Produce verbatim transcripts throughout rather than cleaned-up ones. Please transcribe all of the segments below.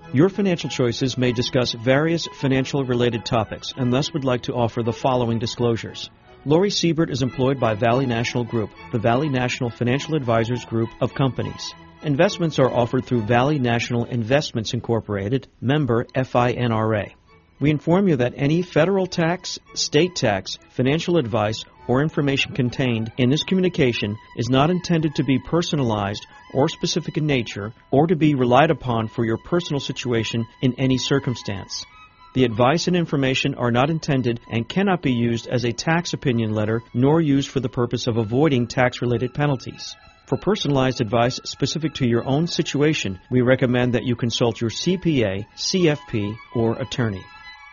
Your Financial Choices may discuss various financial-related topics and thus would like to offer the following disclosures. Lori Siebert is employed by Valley National Group, the Valley National Financial Advisors Group of companies. Investments are offered through Valley National Investments Incorporated, member F I N R A. We inform you that any federal tax, state tax, financial advice, or information contained in this communication is not intended to be personalized or specific in nature or to be relied upon for your personal situation in any circumstance. The advice and information are not intended and cannot be used as a tax opinion letter nor used for the purpose of avoiding tax-related penalties. For personalized advice specific to your own situation, we recommend that you consult your C P A, C F P, or attorney.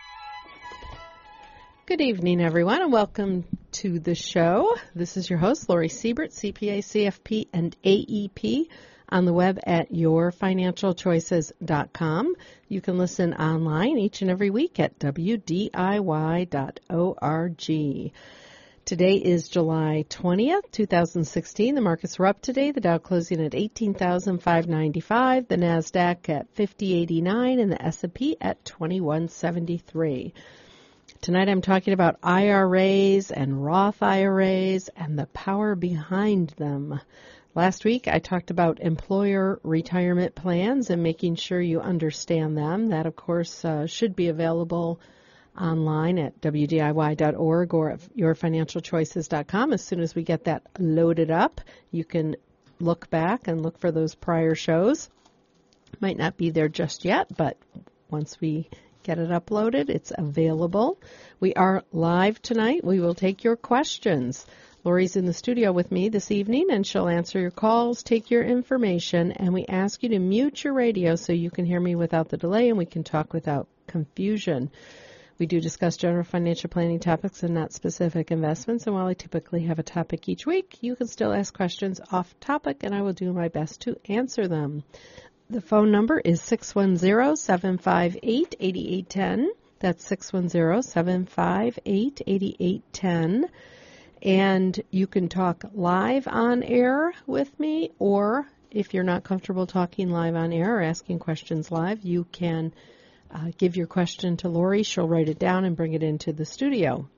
Good evening, everyone, and welcome to the show. This is your host, Lori Siebert, C P A, C F P, and A E P, on the web at your financial choices dot com. You can listen online each and every week at w d i y dot org. Today is July twentieth, two thousand sixteen. The markets were up today. The Dow closing at eighteen thousand five hundred ninety-five, the NASDAQ at fifty eighty-nine, and the S and P at twenty-one seventy-three. Tonight I'm talking about I R As and Roth I R As and the power behind them. Last week I talked about employer retirement plans and making sure you understand them. That, of course, uh, should be available online at w d i y dot org or at your financial choices dot com. As soon as we get that loaded up, you can look back and look for those prior shows. Might not be there just yet, but once we get it uploaded, it's available. We are live tonight. We will take your questions. Lori's in the studio with me this evening, and she'll answer your calls, take your information, and we ask you to mute your radio so you can hear me without the delay and we can talk without confusion. We do discuss general financial planning topics and not specific investments, and while I typically have a topic each week, you can still ask questions off topic, and I will do my best to answer them. The phone number is six one zero, seven five eight, eight eight one zero. That's six one zero, seven five eight, eight eight one zero. And you can talk live on air with me, or if you're not comfortable talking live on air or asking questions live, you can uh, give your question to Lori. She'll write it down and bring it into the studio.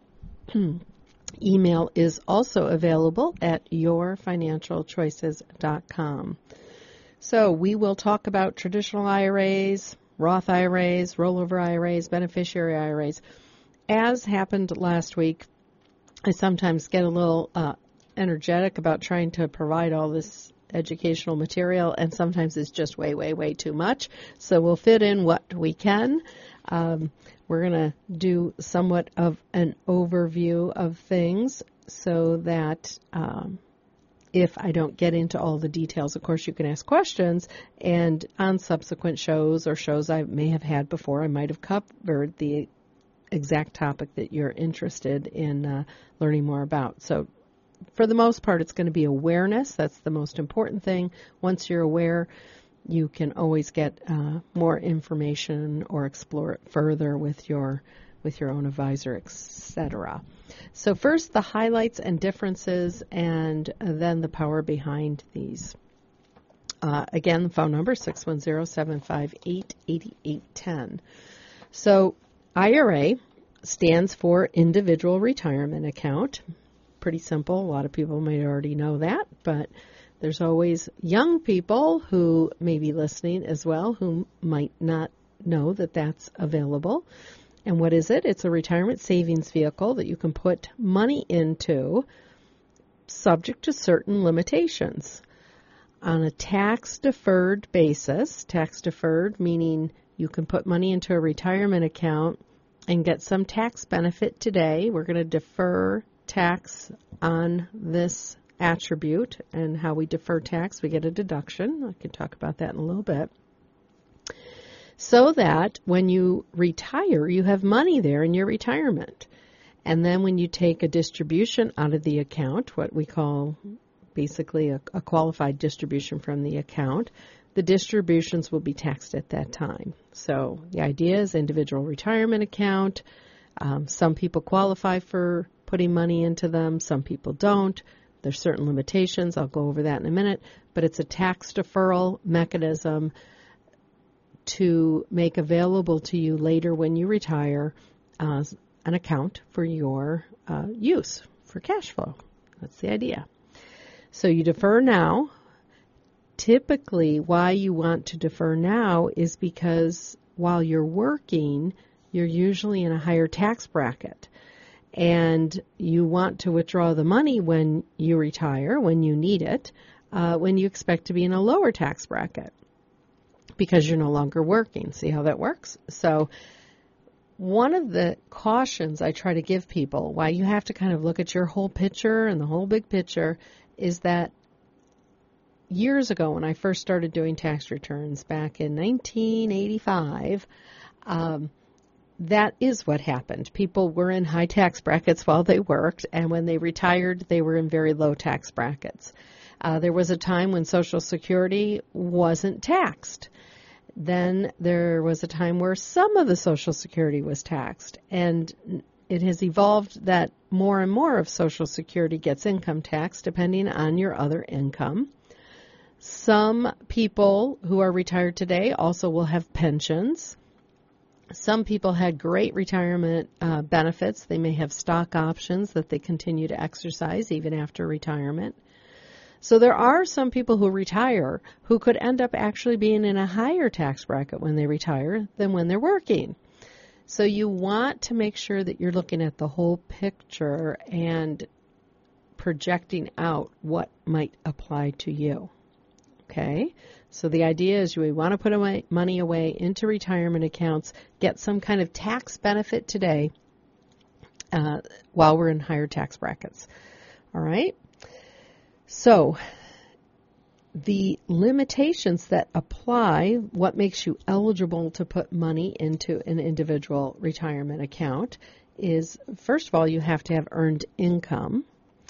Email is also available at your financial choices dot com. So we will talk about traditional I R As, Roth I R As, rollover I R As, beneficiary I R As. As happened last week, I sometimes get a little uh, energetic about trying to provide all this educational material, and sometimes it's just way, way, way too much. So we'll fit in what we can. Um, we're going to do somewhat of an overview of things so that Um, if I don't get into all the details, of course, you can ask questions, and on subsequent shows or shows I may have had before, I might have covered the exact topic that you're interested in uh, learning more about. So for the most part, it's going to be awareness. That's the most important thing. Once you're aware, you can always get uh, more information or explore it further with your with your own advisor, et cetera. So first, the highlights and differences, and then the power behind these. Uh, again, the phone number, six one zero, seven five eight, eight eight one zero. So I R A stands for Individual Retirement Account. Pretty simple. A lot of people may already know that, but there's always young people who may be listening as well who might not know that that's available. And what is it? It's a retirement savings vehicle that you can put money into subject to certain limitations. On a tax-deferred basis, tax-deferred meaning you can put money into a retirement account and get some tax benefit today. We're going to defer tax on this attribute, and how we defer tax, we get a deduction. I can talk about that in a little bit. So that when you retire, you have money there in your retirement. And then when you take a distribution out of the account, what we call basically a, a qualified distribution from the account, the distributions will be taxed at that time. So the idea is individual retirement account. Um, some people qualify for putting money into them. Some people don't. There's certain limitations. I'll go over that in a minute. But it's a tax deferral mechanism to make available to you later when you retire uh, an account for your uh, use for cash flow. That's the idea. So you defer now. Typically, why you want to defer now is because while you're working, you're usually in a higher tax bracket. And you want to withdraw the money when you retire, when you need it, uh, when you expect to be in a lower tax bracket because you're no longer working. See how that works? So one of the cautions I try to give people, why you have to kind of look at your whole picture and the whole big picture, is that years ago when I first started doing tax returns back in nineteen eighty-five, um, that is what happened. People were in high tax brackets while they worked, and when they retired, they were in very low tax brackets. Uh, there was a time when Social Security wasn't taxed. Then there was a time where some of the Social Security was taxed, and it has evolved that more and more of Social Security gets income tax depending on your other income. Some people who are retired today also will have pensions. Some people had great retirement uh, benefits. They may have stock options that they continue to exercise even after retirement. So there are some people who retire who could end up actually being in a higher tax bracket when they retire than when they're working. So you want to make sure that you're looking at the whole picture and projecting out what might apply to you. Okay? So the idea is we want to put away money away into retirement accounts, get some kind of tax benefit today uh, while we're in higher tax brackets. All right? So the limitations that apply, what makes you eligible to put money into an individual retirement account is, first of all, you have to have earned income.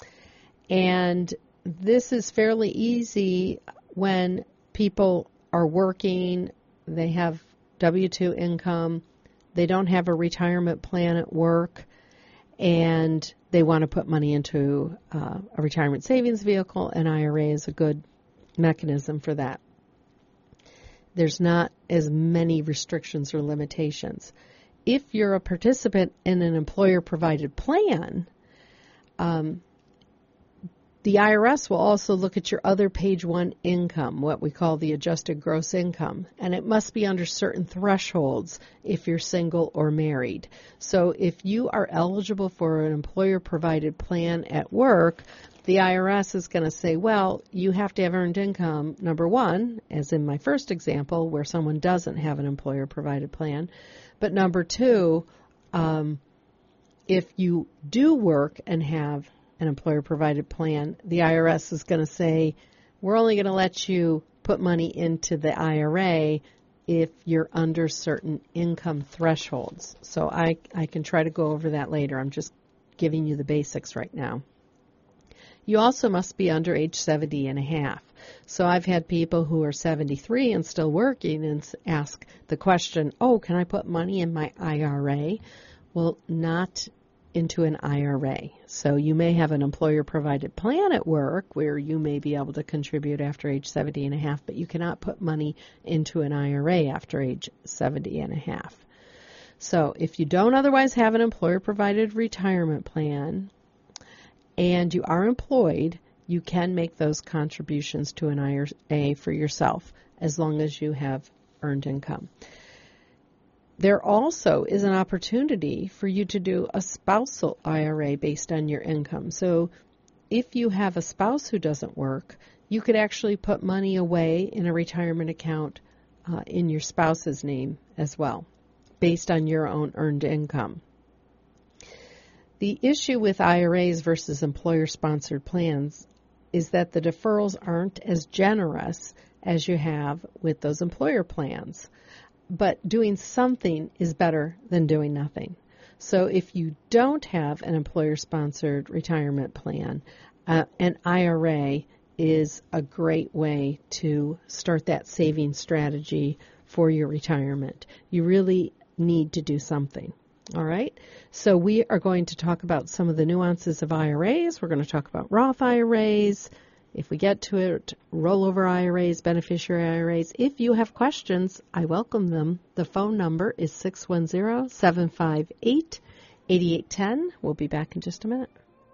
And this is fairly easy when people are working, they have W two income, they don't have a retirement plan at work, and they want to put money into uh, a retirement savings vehicle. An I R A is a good mechanism for that. There's not as many restrictions or limitations. If you're a participant in an employer-provided plan, um, the I R S will also look at your other page one income, what we call the adjusted gross income, and it must be under certain thresholds if you're single or married. So if you are eligible for an employer-provided plan at work, the I R S is going to say, well, you have to have earned income, number one, as in my first example, where someone doesn't have an employer-provided plan. But number two, um, if you do work and have an employer-provided plan, the I R S is going to say, we're only going to let you put money into the I R A if you're under certain income thresholds. So I, I can try to go over that later. I'm just giving you the basics right now. You also must be under age seventy and a half. So I've had people who are seventy-three and still working and ask the question, oh, can I put money in my I R A? Well, not into an I R A. So you may have an employer-provided plan at work where you may be able to contribute after age seventy and a half, but you cannot put money into an I R A after age seventy and a half. So if you don't otherwise have an employer-provided retirement plan and you are employed, you can make those contributions to an I R A for yourself as long as you have earned income. There also is an opportunity for you to do a spousal I R A based on your income. So if you have a spouse who doesn't work, you could actually put money away in a retirement account uh, in your spouse's name as well, based on your own earned income. The issue with I R As versus employer-sponsored plans is that the deferrals aren't as generous as you have with those employer plans. But doing something is better than doing nothing. So if you don't have an employer-sponsored retirement plan, uh, an I R A is a great way to start that saving strategy for your retirement. You really need to do something. All right? So we are going to talk about some of the nuances of I R As. We're going to talk about Roth I R As, If we get to it, rollover I R As, beneficiary I R As, if you have questions, I welcome them. The phone number is six one zero, seven five eight, eight eight one zero. We'll be back in just a minute.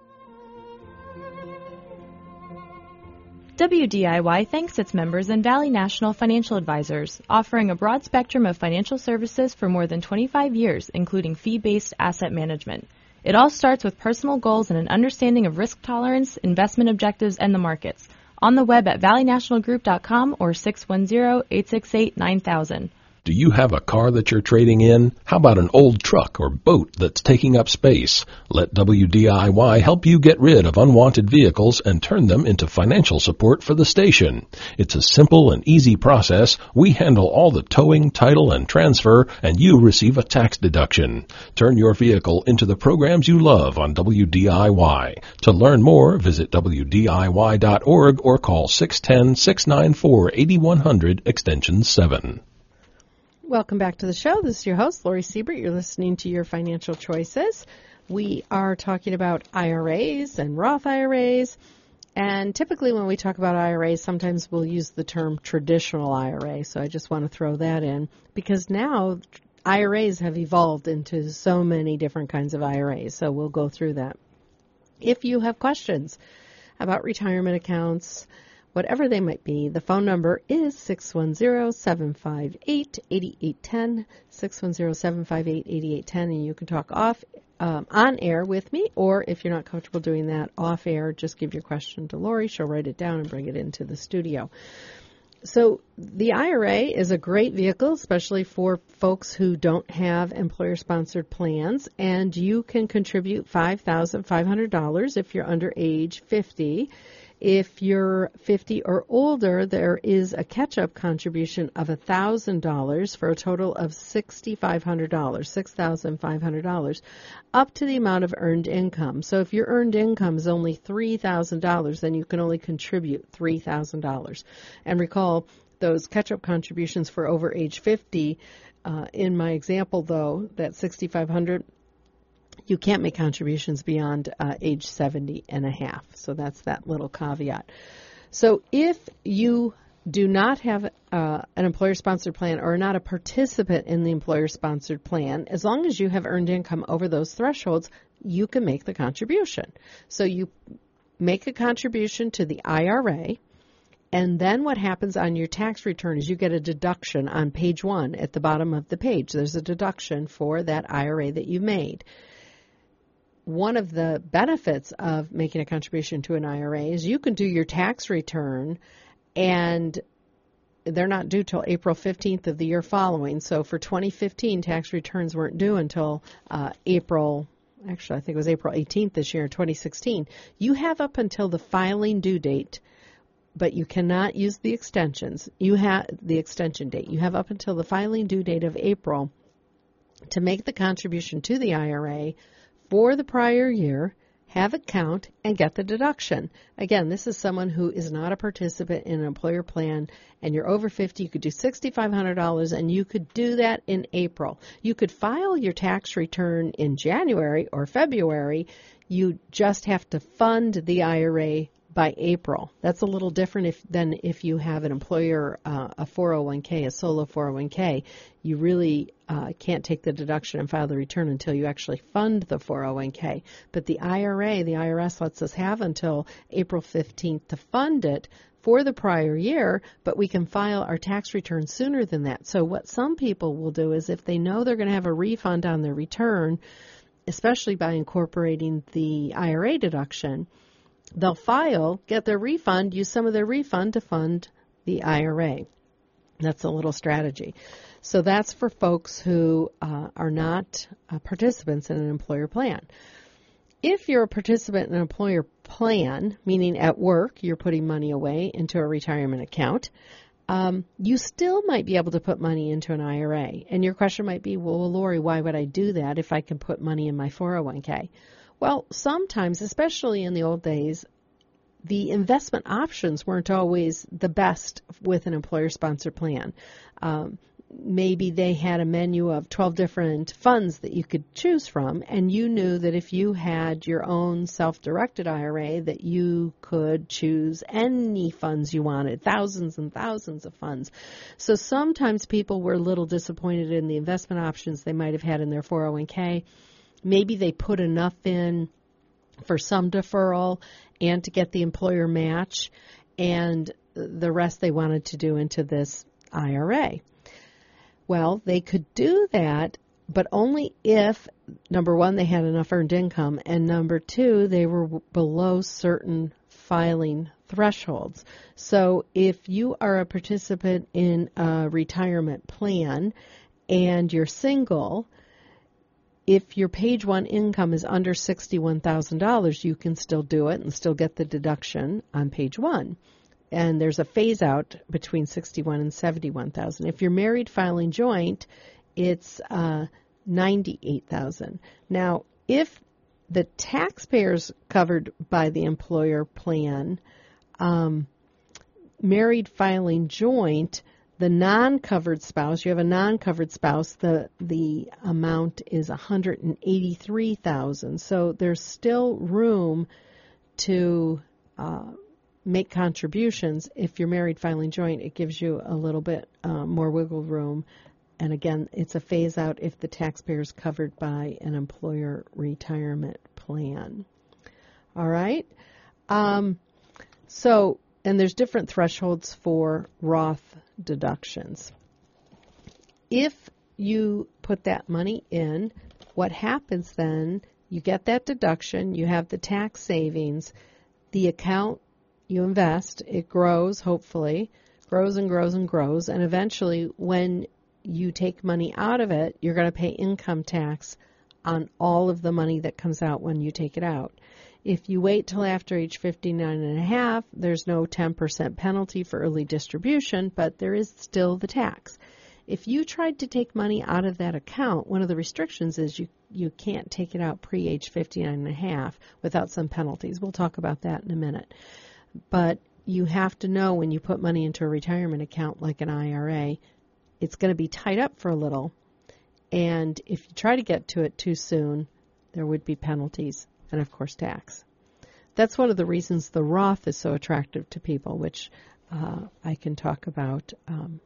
W D I Y thanks its members and Valley National Financial Advisors, offering a broad spectrum of financial services for more than twenty-five years, including fee-based asset management. It all starts with personal goals and an understanding of risk tolerance, investment objectives, and the markets. On the web at valley national group dot com or six one zero, eight six eight, nine thousand. Do you have a car that you're trading in? How about an old truck or boat that's taking up space? Let W D I Y help you get rid of unwanted vehicles and turn them into financial support for the station. It's a simple and easy process. We handle all the towing, title, and transfer, and you receive a tax deduction. Turn your vehicle into the programs you love on W D I Y. To learn more, visit W D I Y dot org or call six one zero, six nine four, eight one zero zero extension seven. Welcome back to the show. This is your host, Lori Siebert. You're listening to Your Financial Choices. We are talking about I R As and Roth I R As. And typically when we talk about I R As, sometimes we'll use the term traditional I R A. So I just want to throw that in because now I R As have evolved into so many different kinds of I R As. So we'll go through that. If you have questions about retirement accounts, whatever they might be, the phone number is six one zero, seven five eight, eight eight one zero, six one zero, seven five eight, eight eight one zero, and you can talk off um, on air with me, or if you're not comfortable doing that off air, just give your question to Lori. She'll write it down and bring it into the studio. So the I R A is a great vehicle, especially for folks who don't have employer-sponsored plans, and you can contribute five thousand five hundred dollars if you're under age fifty. If you're fifty or older, there is a catch-up contribution of one thousand dollars for a total of six thousand five hundred dollars, six thousand five hundred dollars, up to the amount of earned income. So if your earned income is only three thousand dollars, then you can only contribute three thousand dollars. And recall, those catch-up contributions for over age fifty, uh, in my example, though, that six thousand five hundred dollars, you can't make contributions beyond uh, age seventy and a half. So that's that little caveat. So if you do not have uh, an employer-sponsored plan or are not a participant in the employer-sponsored plan, as long as you have earned income over those thresholds, you can make the contribution. So you make a contribution to the I R A, and then what happens on your tax return is you get a deduction on page one at the bottom of the page. There's a deduction for that I R A that you made. One of the benefits of making a contribution to an I R A is you can do your tax return, and they're not due till April fifteenth of the year following. So for twenty fifteen, tax returns weren't due until uh, April, actually I think it was April eighteenth this year, twenty sixteen. You have up until the filing due date, but you cannot use the extensions. You have the extension date. You have up until the filing due date of April to make the contribution to the I R A for the prior year, have it count, and get the deduction. Again, this is someone who is not a participant in an employer plan, and you're over fifty. You could do six thousand five hundred dollars, and you could do that in April. You could file your tax return in January or February. You just have to fund the I R A by April. That's a little different if, than if you have an employer, uh, a four oh one k, a solo four oh one k. You really uh, can't take the deduction and file the return until you actually fund the four oh one k. But the I R A, the I R S lets us have until April fifteenth to fund it for the prior year, but we can file our tax return sooner than that. So what some people will do is if they know they're going to have a refund on their return, especially by incorporating the I R A deduction, they'll file, get their refund, use some of their refund to fund the I R A. That's a little strategy. So that's for folks who uh, are not uh, participants in an employer plan. If you're a participant in an employer plan, meaning at work you're putting money away into a retirement account, um, you still might be able to put money into an I R A. And your question might be, well, Lori, why would I do that if I can put money in my four oh one k? Well, sometimes, especially in the old days, the investment options weren't always the best with an employer-sponsored plan. Um, maybe they had a menu of twelve different funds that you could choose from, and you knew that if you had your own self-directed I R A that you could choose any funds you wanted, thousands and thousands of funds. So sometimes people were a little disappointed in the investment options they might have had in their four oh one k. Maybe they put enough in for some deferral and to get the employer match, and the rest they wanted to do into this I R A. Well, they could do that, but only if, number one, they had enough earned income, and number two, they were below certain filing thresholds. So if you are a participant in a retirement plan and you're single, if your page one income is under sixty-one thousand dollars, you can still do it and still get the deduction on page one. And there's a phase out between sixty-one and seventy-one thousand. If you're married filing joint, it's uh, ninety-eight thousand. Now, if the taxpayers covered by the employer plan, um, married filing joint, the non-covered spouse, you have a non-covered spouse, the the amount is one hundred eighty-three thousand dollars. So there's still room to uh, make contributions. If you're married filing joint, it gives you a little bit uh, more wiggle room. And again, it's a phase out if the taxpayer is covered by an employer retirement plan. All right. Um, so, and there's different thresholds for Roth deductions. If you put that money in, what happens then, you get that deduction, you have the tax savings, the account you invest, it grows, hopefully, grows and grows and grows, and eventually when you take money out of it, you're going to pay income tax on all of the money that comes out when you take it out. If you wait till after age fifty-nine and a half, there's no ten percent penalty for early distribution, but there is still the tax. If you tried to take money out of that account, one of the restrictions is you, you can't take it out pre-age fifty-nine and a half without some penalties. We'll talk about that in a minute. But you have to know when you put money into a retirement account like an I R A, it's going to be tied up for a little. And if you try to get to it too soon, there would be penalties and, of course, tax. That's one of the reasons the Roth is so attractive to people, which uh, I can talk about um,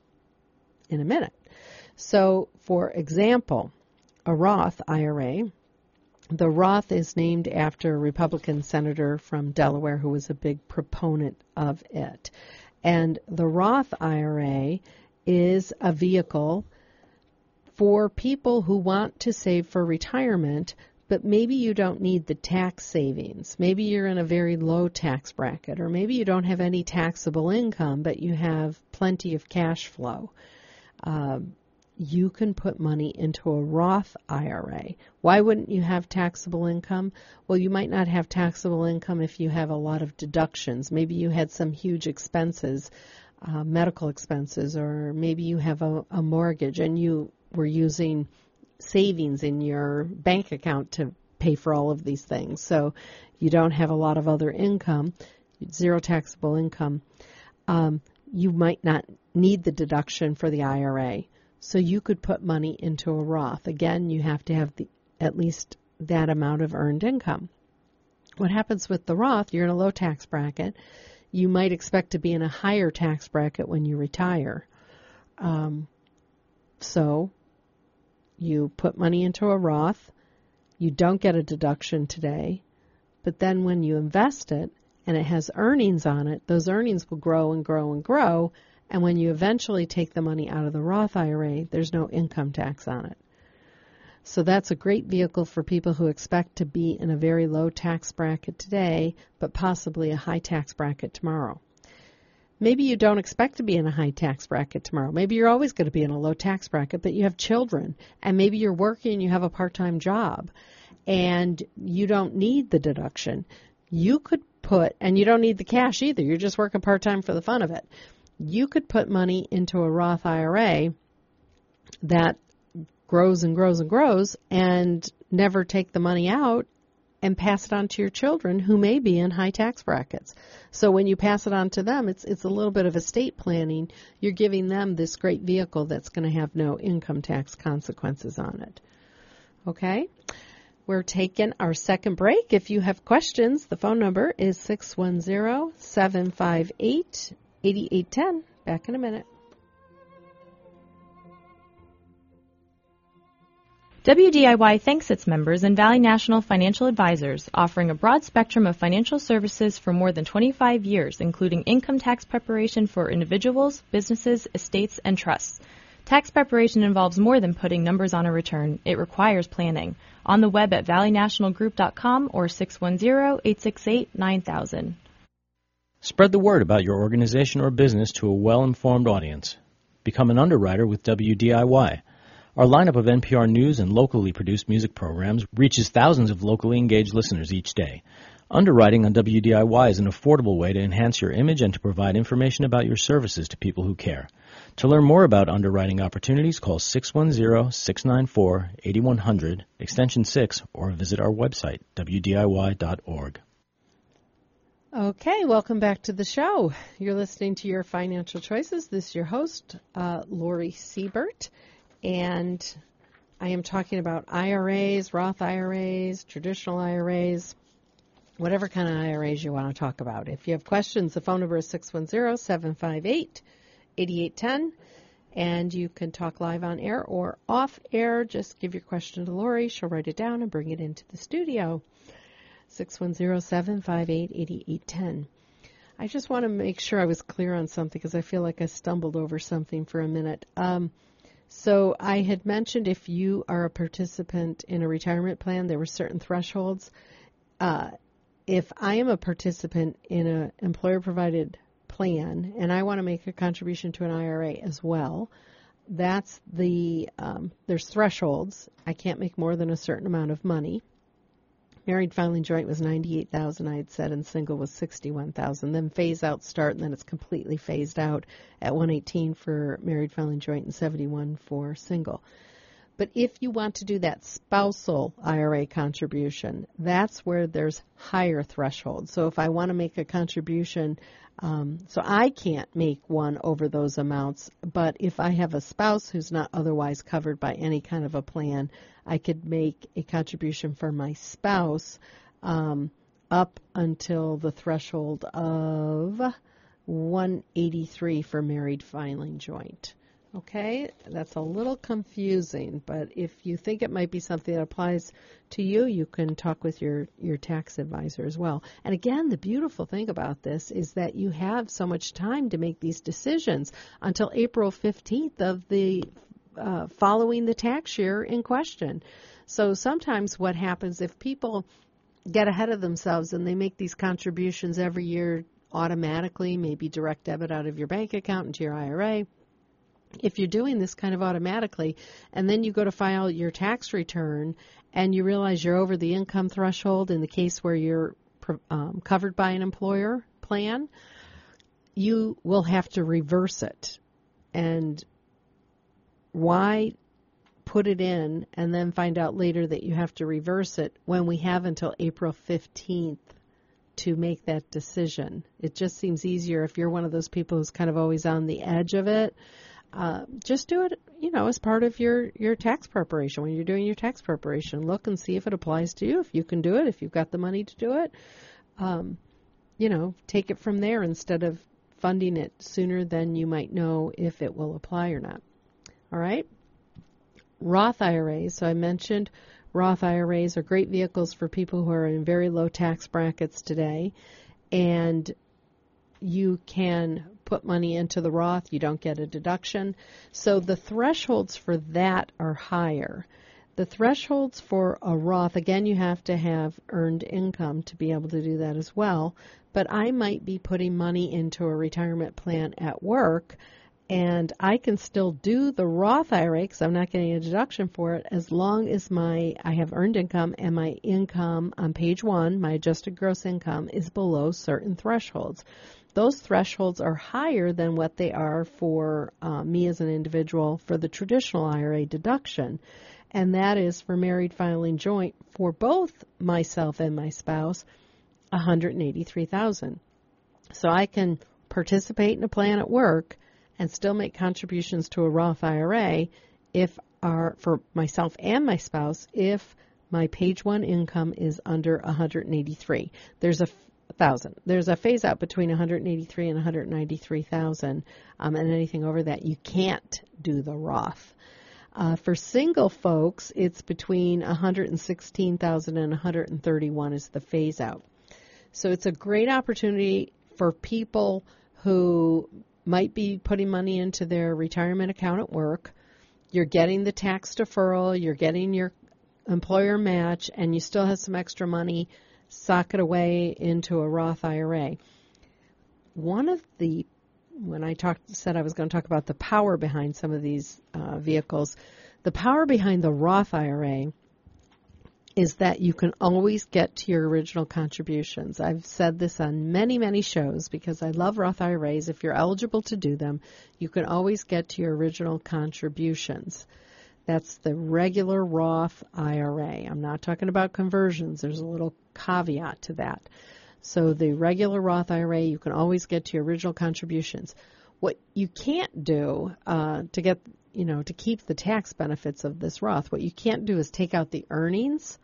in a minute. So, for example, a Roth I R A, the Roth is named after a Republican senator from Delaware who was a big proponent of it. And the Roth I R A is a vehicle for people who want to save for retirement, but maybe you don't need the tax savings. Maybe you're in a very low tax bracket, or maybe you don't have any taxable income, but you have plenty of cash flow. Uh, you can put money into a Roth I R A. Why wouldn't you have taxable income? Well, you might not have taxable income if you have a lot of deductions. Maybe you had some huge expenses, uh, medical expenses, or maybe you have a, a mortgage and you were using savings in your bank account to pay for all of these things. So you don't have a lot of other income, zero taxable income. Um, you might not need the deduction for the I R A. So you could put money into a Roth. Again, you have to have the, at least that amount of earned income. What happens with the Roth, you're in a low tax bracket. You might expect to be in a higher tax bracket when you retire. Um, so you put money into a Roth. You don't get a deduction today. But then when you invest it and it has earnings on it, those earnings will grow and grow and grow. And when you eventually take the money out of the Roth I R A, there's no income tax on it. So that's a great vehicle for people who expect to be in a very low tax bracket today, but possibly a high tax bracket tomorrow. Maybe you don't expect to be in a high tax bracket tomorrow. Maybe you're always going to be in a low tax bracket, but you have children, and maybe you're working and you have a part-time job, and you don't need the deduction. You could put, and you don't need the cash either. You're just working part-time for the fun of it. You could put money into a Roth I R A that grows and grows and grows and never take the money out and pass it on to your children who may be in high tax brackets. So when you pass it on to them, it's it's a little bit of estate planning. You're giving them this great vehicle that's going to have no income tax consequences on it. Okay? We're taking our second break. If you have questions, the phone number is six one zero, seven five eight, eight eight one zero. Back in a minute. W D I Y thanks its members and Valley National Financial Advisors, offering a broad spectrum of financial services for more than twenty-five years, including income tax preparation for individuals, businesses, estates, and trusts. Tax preparation involves more than putting numbers on a return. It requires planning. On the web at valley national group dot com or six one zero, eight six eight, nine thousand. Spread the word about your organization or business to a well-informed audience. Become an underwriter with W D I Y. Our lineup of N P R News and locally produced music programs reaches thousands of locally engaged listeners each day. Underwriting on W D I Y is an affordable way to enhance your image and to provide information about your services to people who care. To learn more about underwriting opportunities, call six one zero, six nine four, eight one zero zero, extension six, or visit our website, w d i y dot org. Okay, welcome back to the show. You're listening to Your Financial Choices. This is your host, uh, Lori Siebert. And I am talking about I R As, Roth I R As, traditional I R As, whatever kind of I R As you want to talk about. If you have questions, the phone number is six one zero, seven five eight, eight eight one zero, and you can talk live on air or off air. Just give your question to Lori. She'll write it down and bring it into the studio. six one zero, seven five eight, eight eight one zero. I just want to make sure I was clear on something because I feel like I stumbled over something for a minute. Um, So I had mentioned if you are a participant in a retirement plan, there were certain thresholds. Uh, if I am a participant in an employer-provided plan and I want to make a contribution to an I R A as well, that's the um, there's thresholds. I can't make more than a certain amount of money. Married filing joint was ninety-eight thousand dollars, I had said, and single was sixty-one thousand dollars. Then phase out start, and then it's completely phased out at one hundred eighteen for married filing joint and seventy-one for single. But if you want to do that spousal I R A contribution, that's where there's higher thresholds. So if I want to make a contribution, um, so I can't make one over those amounts, but if I have a spouse who's not otherwise covered by any kind of a plan, I could make a contribution for my spouse um, up until the threshold of one eighty-three for married filing joint. Okay, that's a little confusing, but if you think it might be something that applies to you, you can talk with your, your tax advisor as well. And again, the beautiful thing about this is that you have so much time to make these decisions until April fifteenth of the uh, following the tax year in question. So sometimes what happens if people get ahead of themselves and they make these contributions every year automatically, maybe direct debit out of your bank account into your I R A, if you're doing this kind of automatically, and then you go to file your tax return and you realize you're over the income threshold in the case where you're um, covered by an employer plan, you will have to reverse it. And why put it in and then find out later that you have to reverse it when we have until April fifteenth to make that decision? It just seems easier if you're one of those people who's kind of always on the edge of it. Uh, just do it, you know, as part of your, your tax preparation. When you're doing your tax preparation, look and see if it applies to you, if you can do it, if you've got the money to do it. Um, you know, take it from there instead of funding it sooner than you might know if it will apply or not. All right? Roth I R As. So I mentioned Roth I R As are great vehicles for people who are in very low tax brackets today. And you can put money into the Roth. You don't get a deduction. So the thresholds for that are higher. The thresholds for a Roth, again, you have to have earned income to be able to do that as well. But I might be putting money into a retirement plan at work, and I can still do the Roth I R A because I'm not getting a deduction for it as long as my I have earned income and my income on page one, my adjusted gross income, is below certain thresholds. Those thresholds are higher than what they are for uh, me as an individual for the traditional I R A deduction. and that is for married filing joint for both myself and my spouse, one hundred eighty-three thousand dollars. So I can participate in a plan at work and still make contributions to a Roth I R A if our, for myself and my spouse, if my page one income is under one hundred eighty-three. There's a thousand. There's a phase out between one hundred eighty-three and one hundred ninety-three thousand, um, and anything over that you can't do the Roth. Uh, for single folks, it's between one hundred sixteen thousand and one hundred thirty-one is the phase out. So it's a great opportunity for people who might be putting money into their retirement account at work. You're getting the tax deferral, you're getting your employer match, and you still have some extra money, sock it away into a Roth I R A. One of the, when I talked, said I was going to talk about the power behind some of these uh, vehicles, the power behind the Roth I R A is that you can always get to your original contributions. I've said this on many, many shows because I love Roth I R As. If you're eligible to do them, you can always get to your original contributions. That's the regular Roth I R A. I'm not talking about conversions. There's a little caveat to that. So the regular Roth I R A, you can always get to your original contributions. What you can't do uh, to get, you know, to keep the tax benefits of this Roth, what you can't do is take out the earnings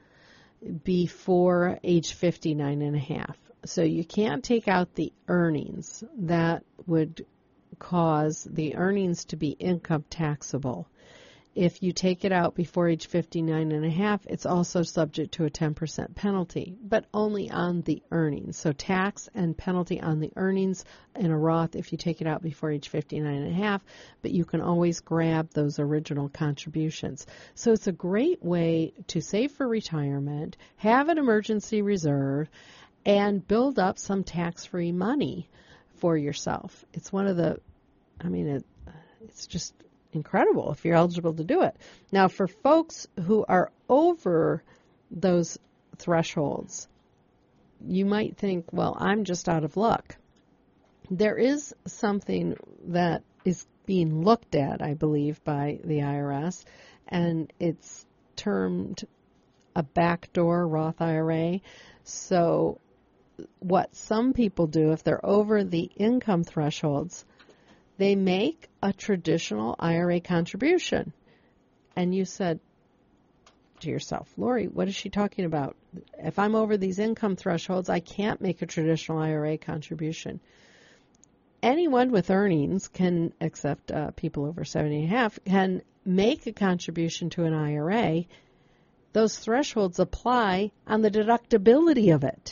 before age fifty-nine and a half. So you can't take out the earnings. That would cause the earnings to be income taxable. If you take it out before age fifty-nine and a half, it's also subject to a ten percent penalty, but only on the earnings. So tax and penalty on the earnings in a Roth if you take it out before age fifty-nine and a half, but you can always grab those original contributions. So it's a great way to save for retirement, have an emergency reserve, and build up some tax-free money for yourself. It's one of the, I mean, it, it's just incredible if you're eligible to do it. Now, for folks who are over those thresholds, you might think, well, I'm just out of luck. There is something that is being looked at, I believe, by the I R S, and it's termed a backdoor Roth I R A. So what some people do, if they're over the income thresholds, they make a traditional I R A contribution. And you said to yourself, Lori, what is she talking about? If I'm over these income thresholds, I can't make a traditional I R A contribution. Anyone with earnings can, except uh, people over seventy and a half, can make a contribution to an I R A. Those thresholds apply on the deductibility of it.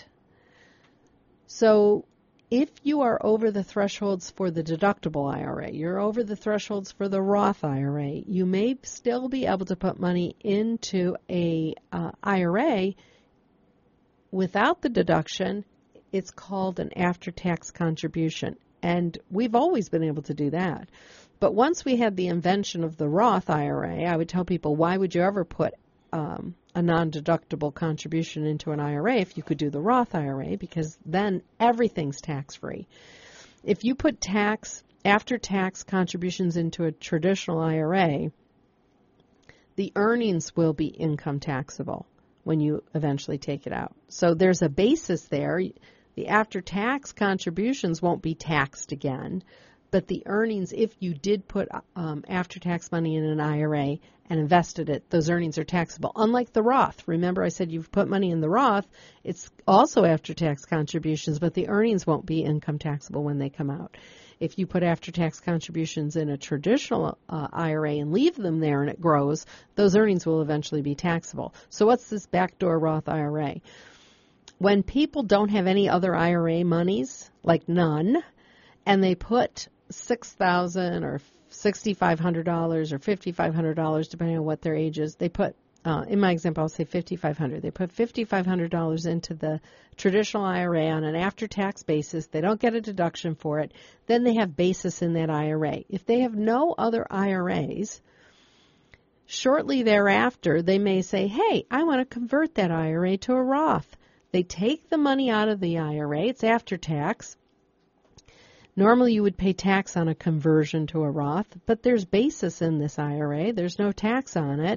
So if you are over the thresholds for the deductible I R A, you're over the thresholds for the Roth I R A, you may still be able to put money into a uh, I R A without the deduction. It's called an after-tax contribution, and we've always been able to do that. But once we had the invention of the Roth I R A, I would tell people, why would you ever put um, a non-deductible contribution into an I R A if you could do the Roth I R A, because then everything's tax-free. If you put tax, after-tax contributions into a traditional I R A, the earnings will be income taxable when you eventually take it out. So there's a basis there. The after-tax contributions won't be taxed again, but the earnings, if you did put um, after-tax money in an I R A and invested it, those earnings are taxable. Unlike the Roth. Remember I said you've put money in the Roth, it's also after-tax contributions, but the earnings won't be income taxable when they come out. If you put after-tax contributions in a traditional uh, I R A and leave them there and it grows, those earnings will eventually be taxable. So what's this backdoor Roth I R A? When people don't have any other I R A monies, like none, and they put six thousand dollars or six thousand five hundred dollars or five thousand five hundred dollars, depending on what their age is. They put, uh, in my example, I'll say five thousand five hundred dollars. They put five thousand five hundred dollars into the traditional I R A on an after-tax basis. They don't get a deduction for it. Then they have basis in that I R A. If they have no other I R As, shortly thereafter, they may say, hey, I want to convert that I R A to a Roth. They take the money out of the I R A. It's after-tax. Normally you would pay tax on a conversion to a Roth, but there's basis in this I R A. There's no tax on it.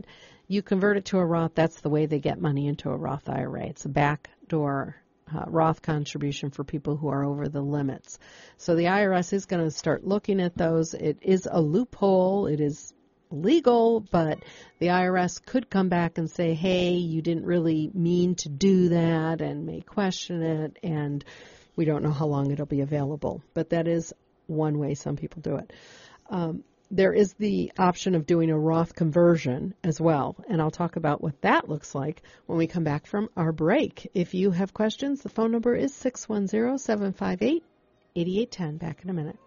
you convert it to a Roth, that's the way they get money into a Roth I R A. It's a backdoor uh, Roth contribution for people who are over the limits. So the I R S is going to start looking at those. It is a loophole. It is legal, but the I R S could come back and say, hey, you didn't really mean to do that, and may question it, and we don't know how long it'll be available. But that is one way some people do it. Um, there is the option of doing a Roth conversion as well, and I'll talk about what that looks like when we come back from our break. If you have questions, the phone number is six one zero, seven five eight, eight eight one zero. Back in a minute.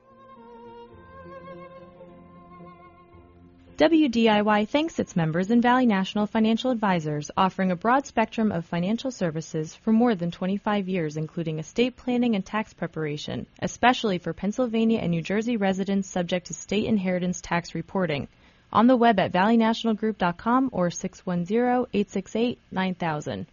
W D I Y thanks its members in Valley National Financial Advisors, offering a broad spectrum of financial services for more than twenty-five years, including estate planning and tax preparation, especially for Pennsylvania and New Jersey residents subject to state inheritance tax reporting. On the web at valley national group dot com or six one zero, eight six eight, nine thousand.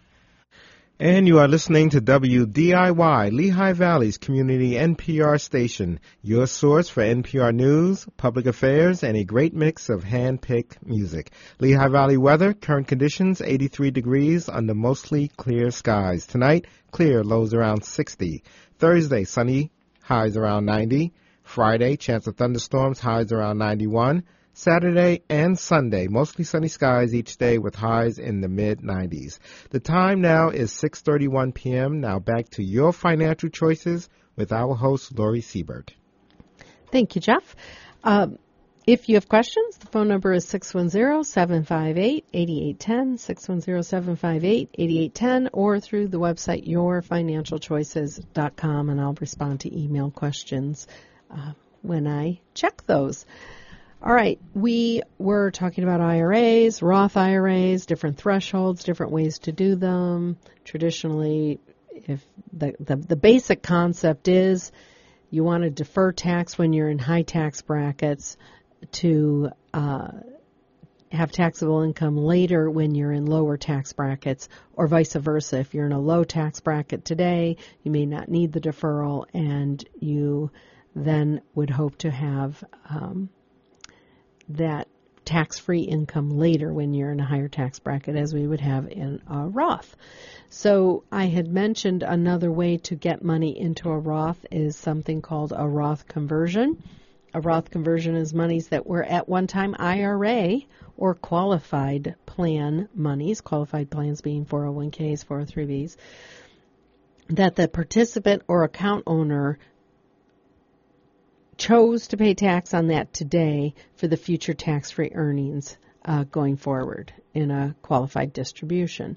And you are listening to W D I Y, Lehigh Valley's community N P R station, your source for N P R news, public affairs, and a great mix of hand-picked music. Lehigh Valley weather, current conditions, eighty-three degrees under mostly clear skies. Tonight, clear, lows around sixty. Thursday, sunny, highs around ninety. Friday, chance of thunderstorms, highs around ninety-one. Saturday and Sunday, mostly sunny skies each day with highs in the mid nineties. The time now is six thirty-one p.m. Now back to your financial choices with our host, Lori Siebert. Thank you, Jeff. Um, if you have questions, the phone number is six one zero, seven five eight, eight eight one zero, six one zero, seven five eight, eight eight one zero, or through the website your financial choices dot com, and I'll respond to email questions uh, when I check those. All right, we were talking about I R As, Roth I R As, different thresholds, different ways to do them. Traditionally, if the, the, the basic concept is you want to defer tax when you're in high tax brackets to uh, have taxable income later when you're in lower tax brackets, or vice versa. If you're in a low tax bracket today, you may not need the deferral, and you then would hope to have um, that tax-free income later when you're in a higher tax bracket, as we would have in a Roth. So I had mentioned another way to get money into a Roth is something called a Roth conversion. A Roth conversion is monies that were at one time I R A or qualified plan monies, qualified plans being four oh one k's, four oh three b's, that the participant or account owner chose to pay tax on that today for the future tax-free earnings uh, going forward in a qualified distribution.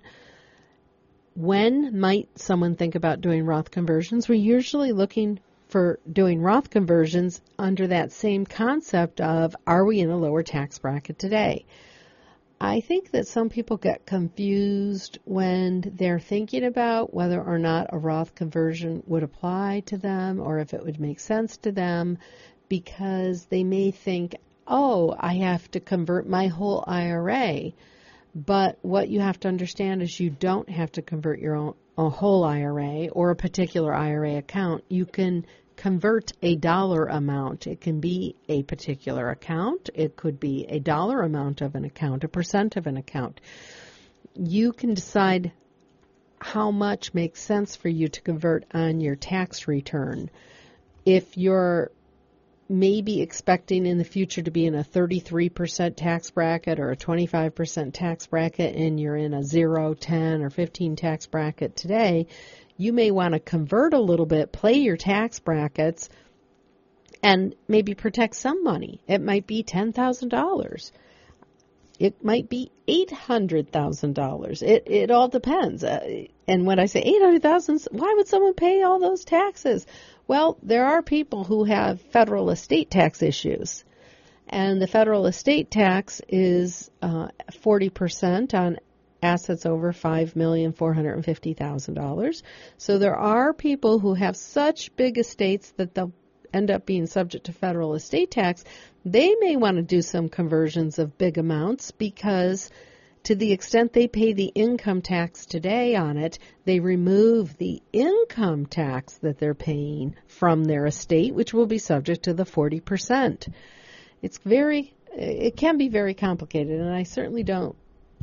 When might someone think about doing Roth conversions? We're usually looking for doing Roth conversions under that same concept of, are we in a lower tax bracket today? I think that some people get confused when they're thinking about whether or not a Roth conversion would apply to them or if it would make sense to them, because they may think, oh, I have to convert my whole I R A. But what you have to understand is you don't have to convert your own a whole I R A or a particular I R A account. You can convert a dollar amount. It can be a particular account. It could be a dollar amount of an account, a percent of an account. You can decide how much makes sense for you to convert on your tax return. If you're maybe expecting in the future to be in a thirty-three percent tax bracket or a twenty-five percent tax bracket, and you're in a zero, ten, or fifteen tax bracket today, you may want to convert a little bit, play your tax brackets, and maybe protect some money. It might be ten thousand dollars. It might be eight hundred thousand dollars. It it all depends. Uh, and when I say eight hundred thousand dollars, why would someone pay all those taxes? Well, there are people who have federal estate tax issues. And the federal estate tax is uh, forty percent on assets over five million four hundred fifty thousand dollars. So there are people who have such big estates that they'll end up being subject to federal estate tax. They may want to do some conversions of big amounts because to the extent they pay the income tax today on it, they remove the income tax that they're paying from their estate, which will be subject to the forty percent. It's very, it can be very complicated, and I certainly don't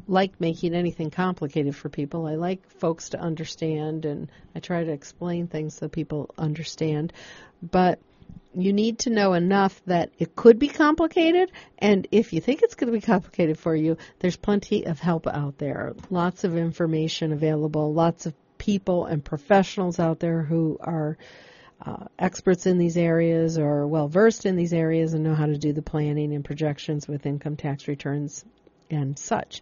like making anything complicated for people. I like folks to understand, and I try to explain things so people understand. But you need to know enough that it could be complicated, and if you think it's going to be complicated for you, there's plenty of help out there. Lots of information available, lots of people and professionals out there who are uh, experts in these areas or well-versed in these areas and know how to do the planning and projections with income tax returns and such.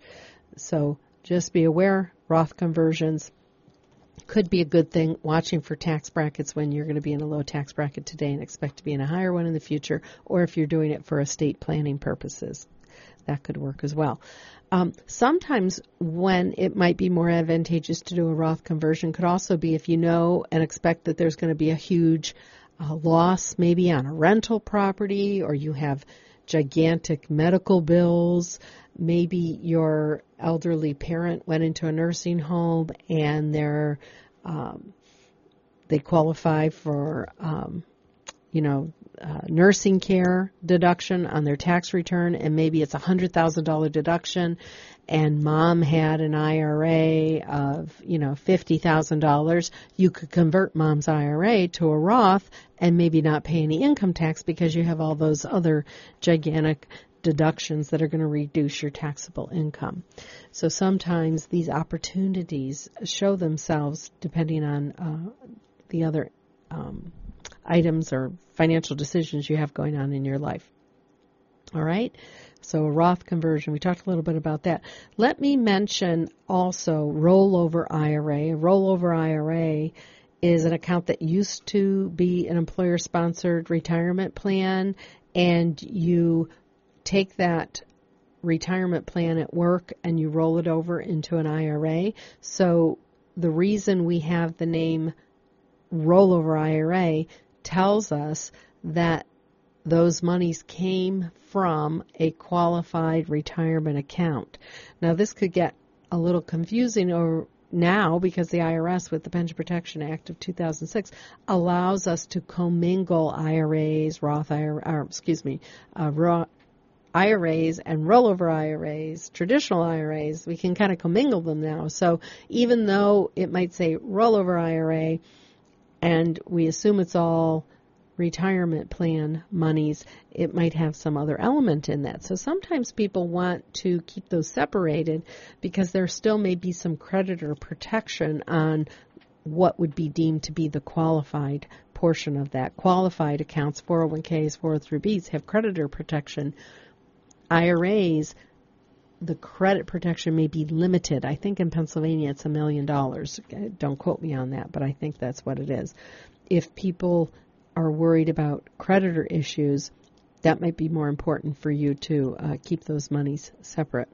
So just be aware, Roth conversions could be a good thing, watching for tax brackets when you're going to be in a low tax bracket today and expect to be in a higher one in the future, or if you're doing it for estate planning purposes. That could work as well. Um, sometimes when it might be more advantageous to do a Roth conversion could also be if you know and expect that there's going to be a huge uh, loss maybe on a rental property, or you have gigantic medical bills. Maybe your elderly parent went into a nursing home and they're, um, they qualify for, um, you know, uh, nursing care deduction on their tax return, and maybe it's a one hundred thousand dollars deduction, and mom had an I R A of, you know, fifty thousand dollars. You could convert mom's I R A to a Roth and maybe not pay any income tax because you have all those other gigantic deductions that are going to reduce your taxable income. So sometimes these opportunities show themselves depending on uh, the other um, items or financial decisions you have going on in your life. All right? So a Roth conversion, we talked a little bit about that. Let me mention also rollover I R A. A rollover I R A is an account that used to be an employer-sponsored retirement plan, and you take that retirement plan at work and you roll it over into an I R A. So the reason we have the name rollover I R A tells us that those monies came from a qualified retirement account. Now, this could get a little confusing or now because the I R S, with the Pension Protection Act of two thousand six, allows us to commingle I R As, Roth I R A, or, excuse me, uh, Roth I R As and rollover I R As, traditional I R As. We can kind of commingle them now. So even though it might say rollover I R A and we assume it's all retirement plan monies, it might have some other element in that. So sometimes people want to keep those separated because there still may be some creditor protection on what would be deemed to be the qualified portion of that. Qualified accounts, four oh one k's, four oh three b's, have creditor protection. I R As, the credit protection may be limited. I think in Pennsylvania it's a million dollars. Don't quote me on that, but I think that's what it is. If people are worried about creditor issues, that might be more important for you to uh, keep those monies separate.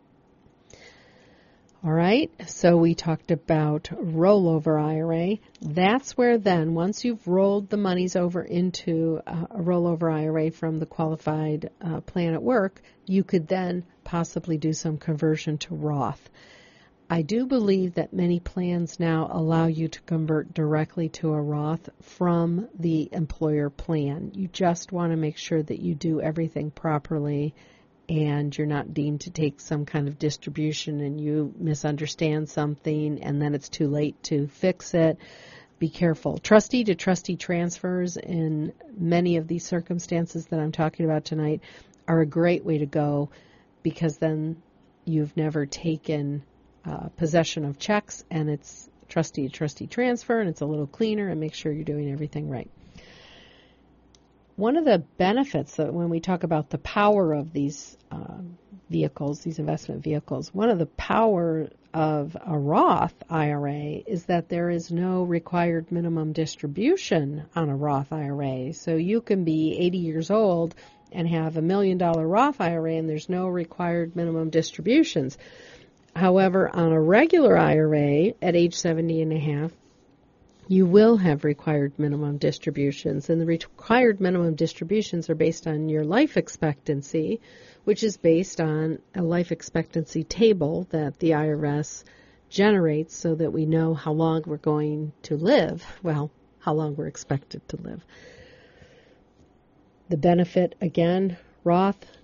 All right, so we talked about rollover I R A. That's where then, once you've rolled the monies over into uh, a rollover I R A from the qualified uh, plan at work, you could then possibly do some conversion to Roth. I do believe that many plans now allow you to convert directly to a Roth from the employer plan. You just want to make sure that you do everything properly and you're not deemed to take some kind of distribution and you misunderstand something and then it's too late to fix it. Be careful. Trustee to trustee transfers in many of these circumstances that I'm talking about tonight are a great way to go because then you've never taken uh, possession of checks and it's trustee to trustee transfer and it's a little cleaner and make sure you're doing everything right. One of the benefits that when we talk about the power of these uh, vehicles, these investment vehicles, one of the power of a Roth I R A is that there is no required minimum distribution on a Roth I R A. So you can be eighty years old and have a million dollar Roth I R A and there's no required minimum distributions. However, on a regular I R A at age seventy and a half, you will have required minimum distributions, and the required minimum distributions are based on your life expectancy, which is based on a life expectancy table that the I R S generates so that we know how long we're going to live, well, how long we're expected to live. The benefit, again, Roth,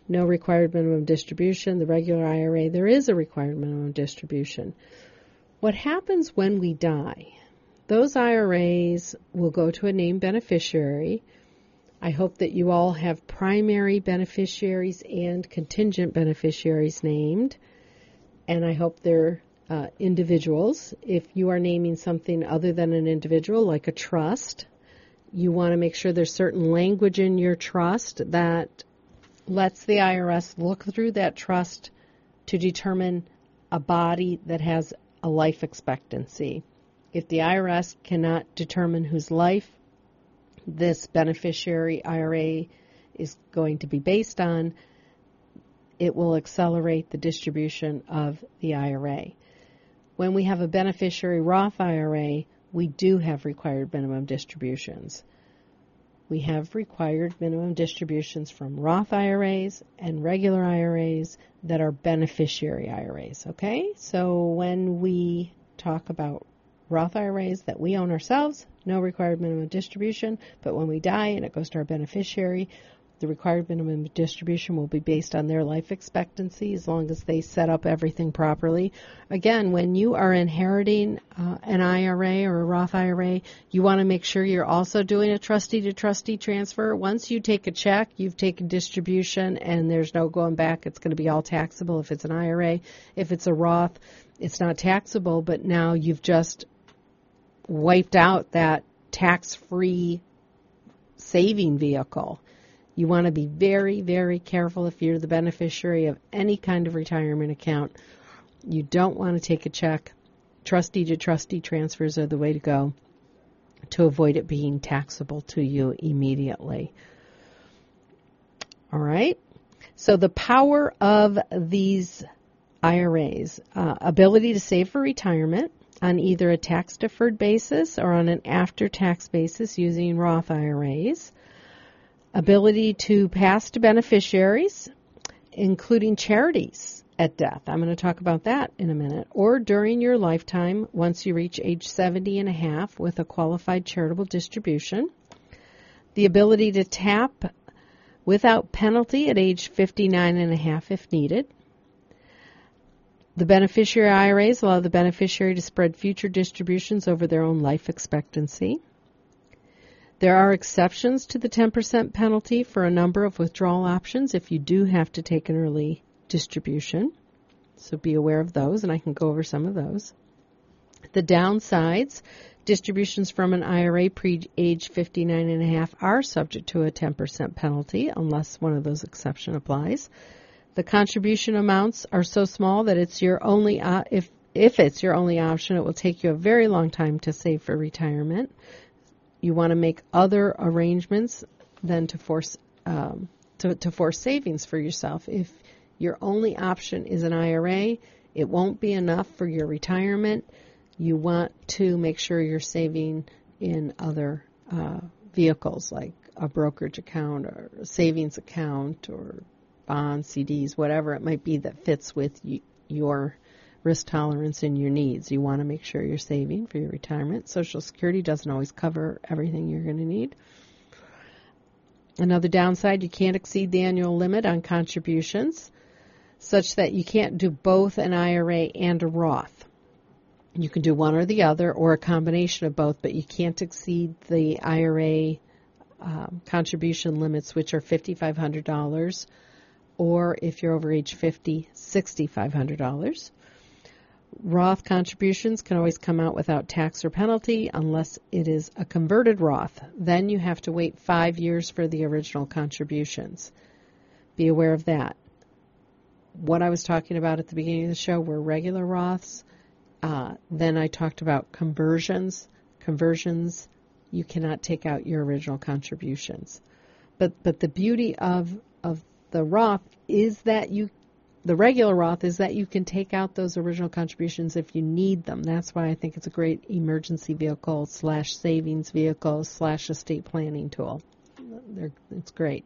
no required minimum distribution. The regular I R A, there is a required minimum distribution. What happens when we die? Those I R As will go to a named beneficiary. I hope that you all have primary beneficiaries and contingent beneficiaries named, and I hope they're uh, individuals. If you are naming something other than an individual, like a trust, you want to make sure there's certain language in your trust that lets the I R S look through that trust to determine a body that has a life expectancy. If the I R S cannot determine whose life this beneficiary I R A is going to be based on, it will accelerate the distribution of the I R A. When we have a beneficiary Roth I R A, we do have required minimum distributions. We have required minimum distributions from Roth I R As and regular I R As that are beneficiary I R As, okay? So when we talk about Roth I R As that we own ourselves, no required minimum distribution, but when we die and it goes to our beneficiary, the required minimum distribution will be based on their life expectancy as long as they set up everything properly. Again, when you are inheriting uh, an I R A or a Roth I R A, you want to make sure you're also doing a trustee-to-trustee transfer. Once you take a check, you've taken distribution, and there's no going back. It's going to be all taxable if it's an I R A. If it's a Roth, it's not taxable, but now you've just wiped out that tax-free saving vehicle. You want to be very, very careful if you're the beneficiary of any kind of retirement account. You don't want to take a check. Trustee-to-trustee transfers are the way to go to avoid it being taxable to you immediately. All right? So the power of these I R As, uh, ability to save for retirement on either a tax-deferred basis or on an after-tax basis using Roth I R As. Ability to pass to beneficiaries, including charities at death. I'm going to talk about that in a minute. Or during your lifetime, once you reach age seventy and a half with a qualified charitable distribution. The ability to tap without penalty at age fifty-nine and a half if needed. The beneficiary I R As allow the beneficiary to spread future distributions over their own life expectancy. There are exceptions to the ten percent penalty for a number of withdrawal options if you do have to take an early distribution. So be aware of those, and I can go over some of those. The downsides, distributions from an I R A pre-age fifty-nine and a half are subject to a ten percent penalty unless one of those exceptions applies. The contribution amounts are so small that it's your only uh, if if it's your only option, it will take you a very long time to save for retirement. You want to make other arrangements than to force um, to, to force savings for yourself. If your only option is an I R A, it won't be enough for your retirement. You want to make sure you're saving in other uh, vehicles like a brokerage account or a savings account or bonds, C Ds, whatever it might be that fits with y- your risk tolerance and your needs. You want to make sure you're saving for your retirement. Social Security doesn't always cover everything you're going to need. Another downside, you can't exceed the annual limit on contributions, such that you can't do both an I R A and a Roth. You can do one or the other or a combination of both, but you can't exceed the I R A um, contribution limits, which are five thousand five hundred dollars, or if you're over age fifty, six thousand five hundred dollars. Roth contributions can always come out without tax or penalty unless it is a converted Roth. Then you have to wait five years for the original contributions. Be aware of that. What I was talking about at the beginning of the show were regular Roths. Uh, then I talked about conversions. Conversions, you cannot take out your original contributions. But but the beauty of of the Roth is that you The regular Roth is that you can take out those original contributions if you need them. That's why I think it's a great emergency vehicle slash savings vehicle slash estate planning tool. They're, it's great.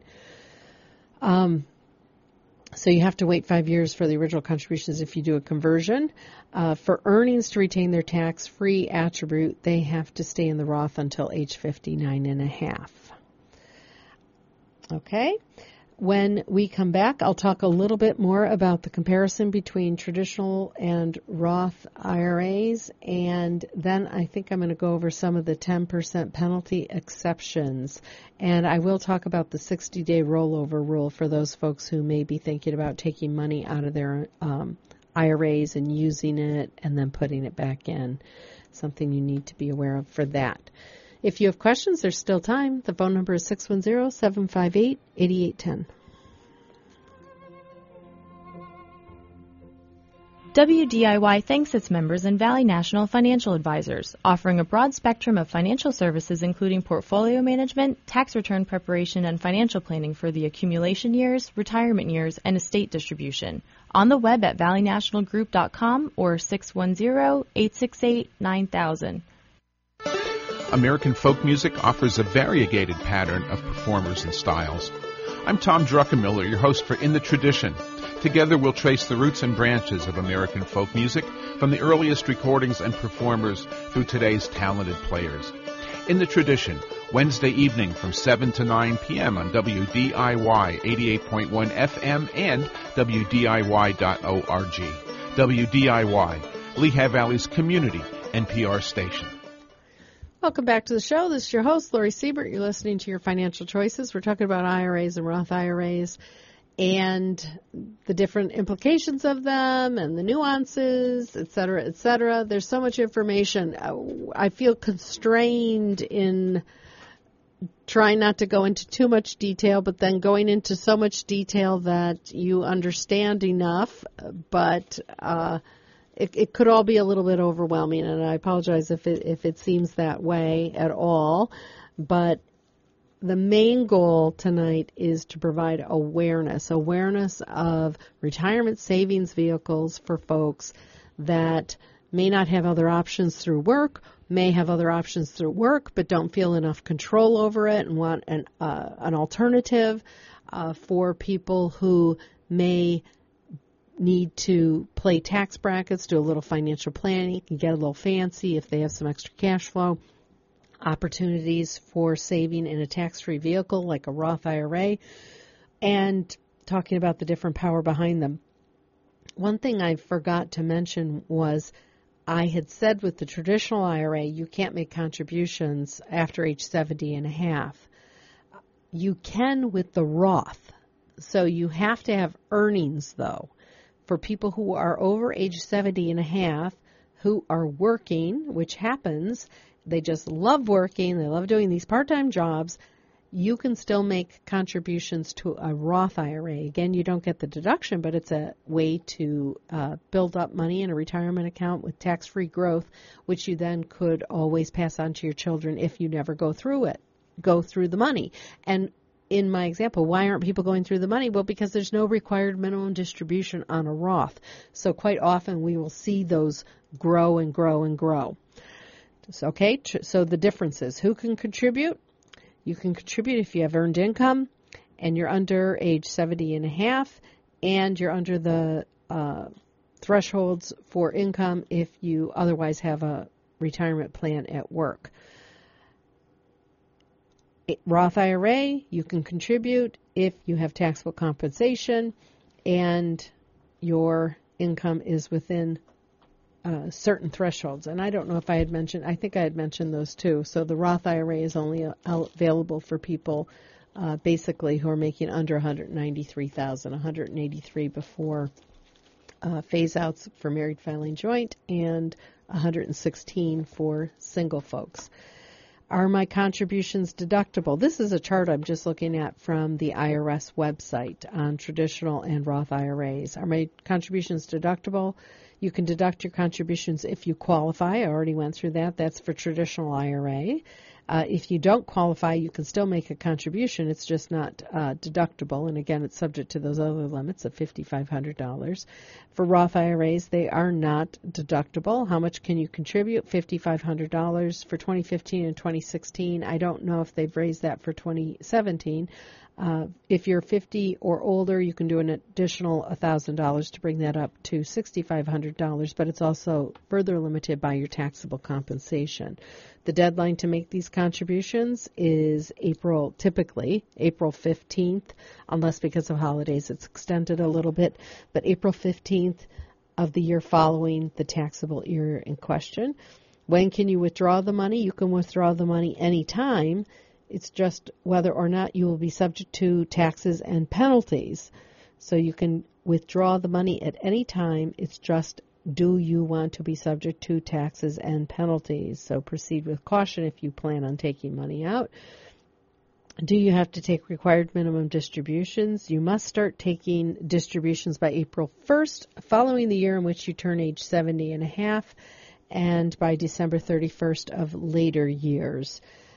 Um, so you have to wait five years for the original contributions if you do a conversion. Uh, for earnings to retain their tax-free attribute, they have to stay in the Roth until age fifty-nine and a half. Okay. When we come back, I'll talk a little bit more about the comparison between traditional and Roth I R As, and then I think I'm going to go over some of the ten percent penalty exceptions. And I will talk about the sixty-day rollover rule for those folks who may be thinking about taking money out of their um, I R As and using it and then putting it back in. Something you need to be aware of for that. If you have questions, there's still time. The phone number is six one zero, seven five eight, eight eight one zero. W D I Y thanks its members and Valley National Financial Advisors, offering a broad spectrum of financial services including portfolio management, tax return preparation, and financial planning for the accumulation years, retirement years, and estate distribution. On the web at valley national group dot com or six one zero, eight six eight, nine thousand. American folk music offers a variegated pattern of performers and styles. I'm Tom Druckenmiller, your host for In the Tradition. Together we'll trace the roots and branches of American folk music from the earliest recordings and performers through today's talented players. In the Tradition, Wednesday evening from seven to nine p.m. on W D I Y eighty-eight point one F M and W D I Y dot org. W D I Y, Lehigh Valley's community N P R station. Welcome back to the show. This is your host, Lori Siebert. You're listening to Your Financial Choices. We're talking about I R As and Roth I R As and the different implications of them and the nuances, et cetera, et cetera. There's so much information. I feel constrained in trying not to go into too much detail, but then going into so much detail that you understand enough, but uh It, it could all be a little bit overwhelming, and I apologize if it, if it seems that way at all. But the main goal tonight is to provide awareness, awareness of retirement savings vehicles for folks that may not have other options through work, may have other options through work, but don't feel enough control over it and want an, uh, an alternative uh, for people who may need to play tax brackets, do a little financial planning, can get a little fancy if they have some extra cash flow, opportunities for saving in a tax-free vehicle like a Roth I R A, and talking about the different power behind them. One thing I forgot to mention was I had said with the traditional I R A, you can't make contributions after age seventy and a half. You can with the Roth. So you have to have earnings, though. For people who are over age seventy and a half, who are working, which happens, they just love working, they love doing these part-time jobs, you can still make contributions to a Roth I R A. Again, you don't get the deduction, but it's a way to uh, build up money in a retirement account with tax-free growth, which you then could always pass on to your children if you never go through it, go through the money. And in my example, why aren't people going through the money? Well, because there's no required minimum distribution on a Roth. So quite often we will see those grow and grow and grow. Okay, so the differences. Who can contribute? You can contribute if you have earned income and you're under age seventy and a half, and you're under the uh, thresholds for income if you otherwise have a retirement plan at work. Roth I R A, you can contribute if you have taxable compensation and your income is within uh, certain thresholds. And I don't know if I had mentioned, I think I had mentioned those too. So the Roth I R A is only uh, available for people uh, basically who are making under one hundred ninety-three thousand dollars, one hundred eighty-three thousand dollars before uh, phase-outs for married filing joint and one hundred sixteen thousand dollars for single folks. Are my contributions deductible? This is a chart I'm just looking at from the I R S website on traditional and Roth I R As. Are my contributions deductible? You can deduct your contributions if you qualify. I already went through that. That's for traditional I R A. Uh, if you don't qualify, you can still make a contribution. It's just not uh, deductible. And again, it's subject to those other limits of five thousand five hundred dollars. For Roth I R As, they are not deductible. How much can you contribute? five thousand five hundred dollars for twenty fifteen and twenty sixteen. I don't know if they've raised that for twenty seventeen. Uh, if you're fifty or older, you can do an additional one thousand dollars to bring that up to six thousand five hundred dollars, but it's also further limited by your taxable compensation. The deadline to make these contributions is April, typically April fifteenth, unless because of holidays it's extended a little bit, but April fifteenth of the year following the taxable year in question. When can you withdraw the money? You can withdraw the money anytime. It's just whether or not you will be subject to taxes and penalties. So you can withdraw the money at any time. It's just, do you want to be subject to taxes and penalties? So proceed with caution if you plan on taking money out. Do you have to take required minimum distributions? You must start taking distributions by April first, following the year in which you turn age seventy and a half, and by December thirty-first of later years.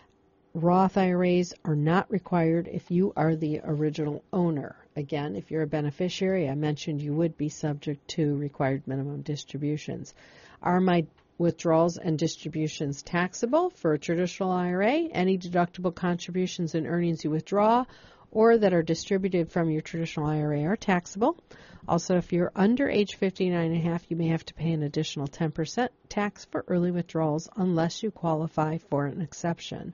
Roth I R As are not required if you are the original owner. Again, if you're a beneficiary, I mentioned you would be subject to required minimum distributions. Are my withdrawals and distributions taxable? For a traditional I R A, any deductible contributions and earnings you withdraw or that are distributed from your traditional I R A are taxable. Also, if you're under age fifty-nine and a half, you may have to pay an additional ten percent tax for early withdrawals unless you qualify for an exception.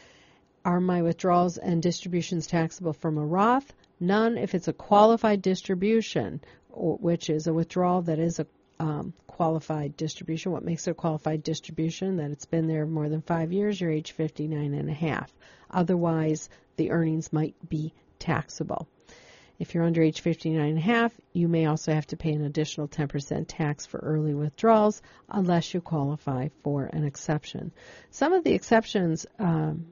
Are my withdrawals and distributions taxable from a Roth? None if it's a qualified distribution, which is a withdrawal that is a um, qualified distribution. What makes it a qualified distribution? That it's been there more than five years, you're age fifty-nine and a half. Otherwise, the earnings might be taxable. If you're under age fifty-nine and a half, you may also have to pay an additional ten percent tax for early withdrawals unless you qualify for an exception. Some of the exceptions um,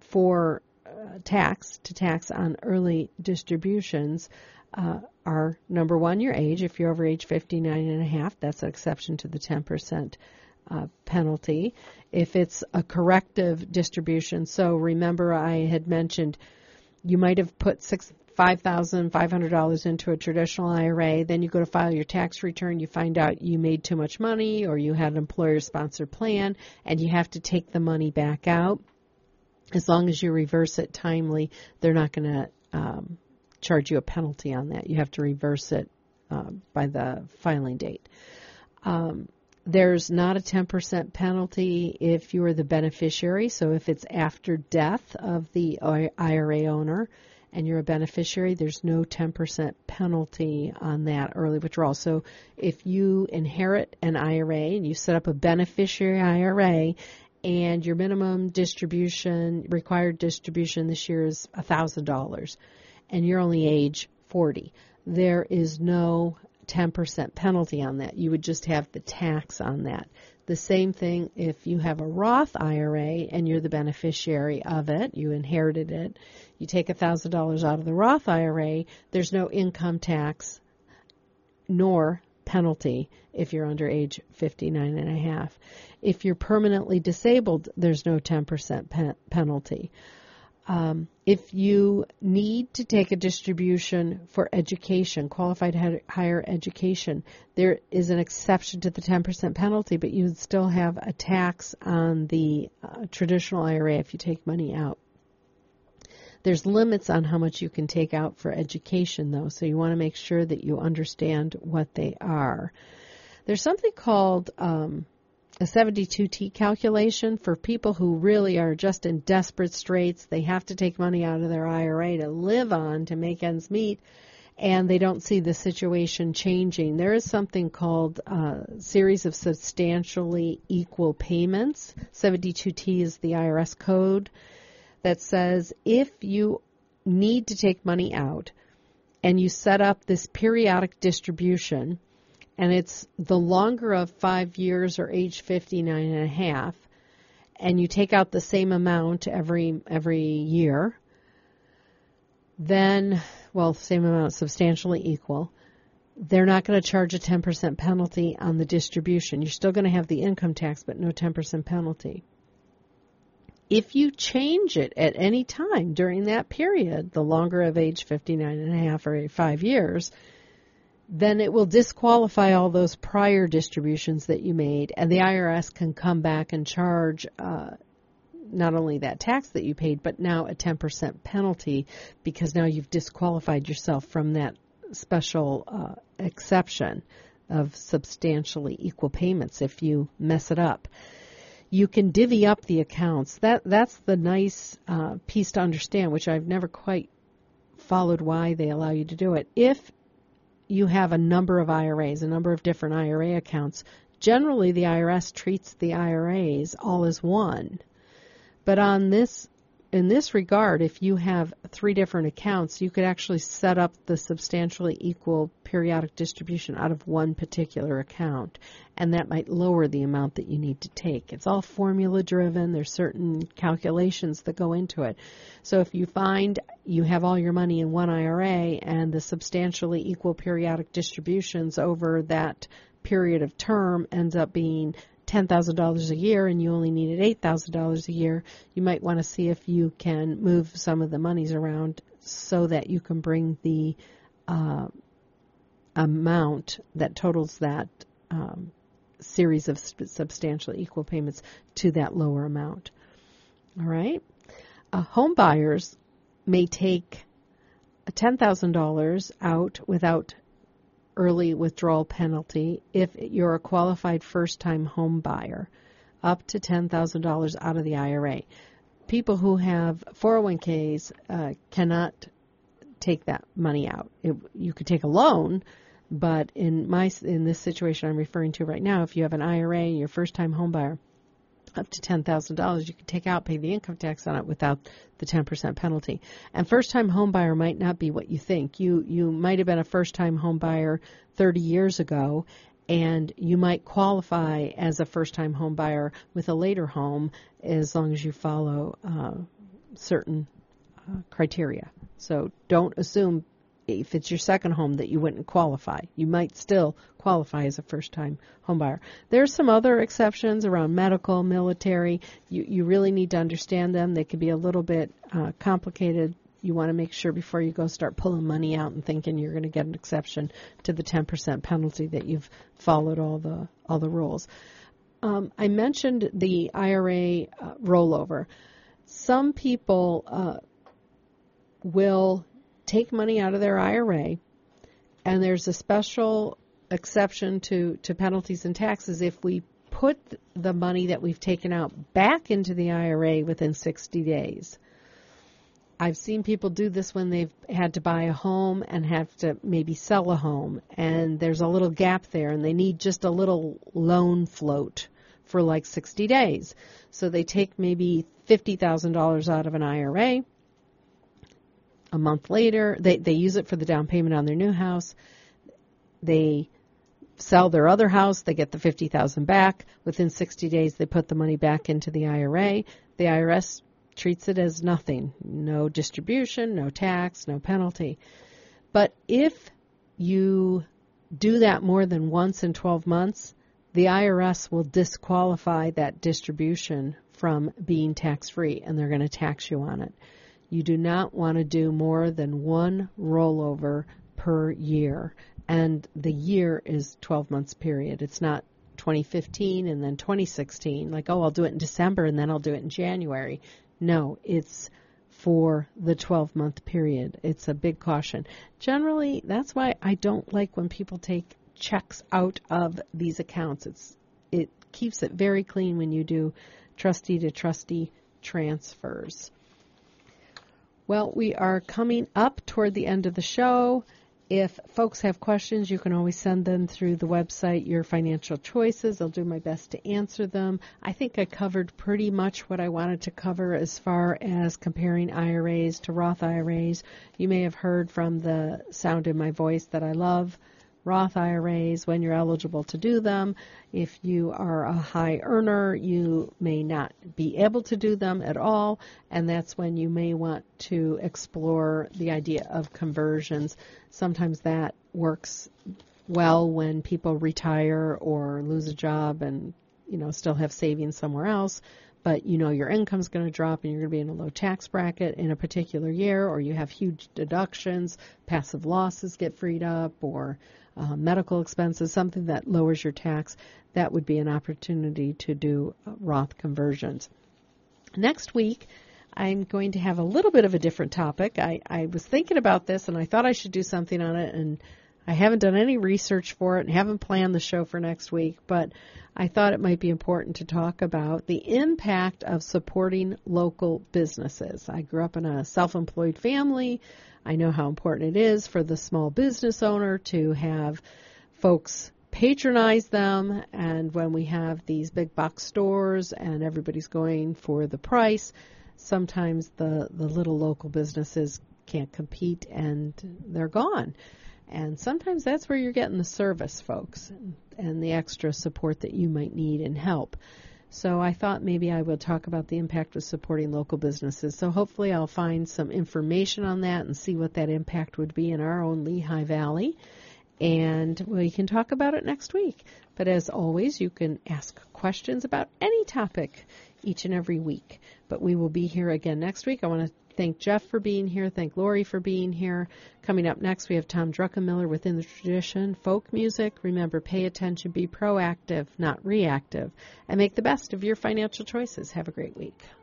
for uh, tax to tax on early distributions uh, are, number one, your age. If you're over age fifty-nine and a half, that's an exception to the ten percent uh, penalty. If it's a corrective distribution, so remember I had mentioned you might have put six five thousand five hundred dollars into a traditional I R A, then you go to file your tax return, you find out you made too much money or you had an employer-sponsored plan, and you have to take the money back out. As long as you reverse it timely, they're not going to um, charge you a penalty on that. You have to reverse it uh, by the filing date. Um, there's not a ten percent penalty if you are the beneficiary. So if it's after death of the I R A owner and you're a beneficiary, there's no ten percent penalty on that early withdrawal. So if you inherit an I R A and you set up a beneficiary I R A, and your minimum distribution, required distribution this year is one thousand dollars, and you're only age forty, there is no ten percent penalty on that. You would just have the tax on that. The same thing if you have a Roth I R A and you're the beneficiary of it, you inherited it, you take one thousand dollars out of the Roth I R A, there's no income tax nor penalty if you're under age fifty-nine and a half. If you're permanently disabled, there's no ten percent pe- penalty. Um, if you need to take a distribution for education, qualified higher education, there is an exception to the ten percent penalty, but you would still have a tax on the uh, traditional I R A if you take money out. There's limits on how much you can take out for education, though, so you want to make sure that you understand what they are. There's something called um, a seventy-two T calculation for people who really are just in desperate straits. They have to take money out of their I R A to live on, to make ends meet, and they don't see the situation changing. There is something called a uh, series of substantially equal payments. seventy-two T is the I R S code that says if you need to take money out and you set up this periodic distribution, and it's the longer of five years or age fifty-nine and a half, and you take out the same amount every every year, then, well, same amount, substantially equal, they're not going to charge a ten percent penalty on the distribution. You're still going to have the income tax, but no ten percent penalty. If you change it at any time during that period, the longer of age fifty-nine and a half or five years, then it will disqualify all those prior distributions that you made, and the I R S can come back and charge uh, not only that tax that you paid, but now a ten percent penalty, because now you've disqualified yourself from that special uh, exception of substantially equal payments if you mess it up. you can divvy up the accounts. That That's the nice uh, piece to understand, which I've never quite followed why they allow you to do it. If you have a number of I R As, a number of different I R A accounts, generally the I R S treats the I R As all as one. But on this, in this regard, if you have three different accounts, you could actually set up the substantially equal periodic distribution out of one particular account, and that might lower the amount that you need to take. It's all formula driven. There's certain calculations that go into it. So if you find you have all your money in one I R A and the substantially equal periodic distributions over that period of term ends up being ten thousand dollars a year and you only needed eight thousand dollars a year, you might want to see if you can move some of the monies around so that you can bring the uh, amount that totals that um, series of sp- substantially equal payments to that lower amount. All right? Uh, home buyers may take ten thousand dollars out without early withdrawal penalty if you're a qualified first-time home buyer, up to ten thousand dollars out of the I R A. People who have four oh one k's uh, cannot take that money out. It, you could take a loan, but in my in this situation I'm referring to right now, if you have an I R A and you're a first-time home buyer, up to ten thousand dollars you can take out, pay the income tax on it without the ten percent penalty. And first-time home buyer might not be what you think. You you might have been a first-time home buyer thirty years ago, and you might qualify as a first-time home buyer with a later home as long as you follow uh, certain uh, criteria. So don't assume if it's your second home that you wouldn't qualify. You might still qualify as a first-time home buyer. There's some other exceptions around medical, military. You, you really need to understand them. They can be a little bit uh, complicated. You want to make sure before you go start pulling money out and thinking you're going to get an exception to the ten percent penalty that you've followed all the all the rules. Um, I mentioned the I R A uh, rollover. Some people uh, will take money out of their I R A, and there's a special exception to, to penalties and taxes if we put the money that we've taken out back into the I R A within sixty days. I've seen people do this when they've had to buy a home and have to maybe sell a home, and there's a little gap there, and they need just a little loan float for like sixty days. So they take maybe fifty thousand dollars out of an I R A. A month later, they, they use it for the down payment on their new house. They sell their other house. They get the fifty thousand dollars back. Within sixty days, they put the money back into the I R A. The I R S treats it as nothing. No distribution, no tax, no penalty. But if you do that more than once in twelve months, the I R S will disqualify that distribution from being tax-free, and they're going to tax you on it. You do not want to do more than one rollover per year, and the year is twelve months period. It's not twenty fifteen and then twenty sixteen, like, oh, I'll do it in December and then I'll do it in January. No, it's for the twelve-month period. It's a big caution. Generally, that's why I don't like when people take checks out of these accounts. It's it keeps it very clean when you do trustee-to-trustee transfers. Well, we are coming up toward the end of the show. If folks have questions, you can always send them through the website, Your Financial Choices. I'll do my best to answer them. I think I covered pretty much what I wanted to cover as far as comparing I R As to Roth I R As. You may have heard from the sound in my voice that I love Roth I R As when you're eligible to do them. If you are a high earner, you may not be able to do them at all, and that's when you may want to explore the idea of conversions. Sometimes that works well when people retire or lose a job and, you know, still have savings somewhere else, but you know your income's going to drop and you're going to be in a low tax bracket in a particular year, or you have huge deductions, passive losses get freed up, or Uh, medical expenses, something that lowers your tax. That would be an opportunity to do uh, Roth conversions. Next week, I'm going to have a little bit of a different topic. I, I was thinking about this, and I thought I should do something on it, and I haven't done any research for it and haven't planned the show for next week, but I thought it might be important to talk about the impact of supporting local businesses. I grew up in a self-employed family. I know how important it is for the small business owner to have folks patronize them, and when we have these big box stores and everybody's going for the price, sometimes the, the little local businesses can't compete and they're gone. And sometimes that's where you're getting the service, folks, and, and the extra support that you might need and help. So I thought maybe I would talk about the impact of supporting local businesses. So hopefully I'll find some information on that and see what that impact would be in our own Lehigh Valley. And we can talk about it next week. But as always, you can ask questions about any topic each and every week. But we will be here again next week. I want to thank Jeff for being here. Thank Lori for being here. Coming up next, we have Tom Druckenmiller Within the Tradition, folk music. Remember, pay attention, be proactive, not reactive, and make the best of your financial choices. Have a great week.